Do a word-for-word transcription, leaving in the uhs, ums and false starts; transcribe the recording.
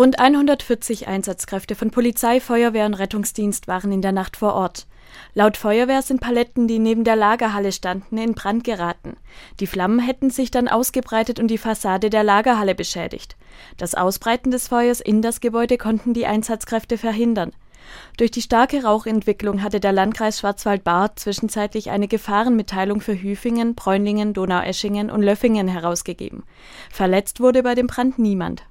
Rund hundertvierzig Einsatzkräfte von Polizei, Feuerwehr und Rettungsdienst waren in der Nacht vor Ort. Laut Feuerwehr sind Paletten, die neben der Lagerhalle standen, in Brand geraten. Die Flammen hätten sich dann ausgebreitet und die Fassade der Lagerhalle beschädigt. Das Ausbreiten des Feuers in das Gebäude konnten die Einsatzkräfte verhindern. Durch die starke Rauchentwicklung hatte der Landkreis Schwarzwald-Baar zwischenzeitlich eine Gefahrenmitteilung für Hüfingen, Bräunlingen, Donaueschingen und Löffingen herausgegeben. Verletzt wurde bei dem Brand niemand.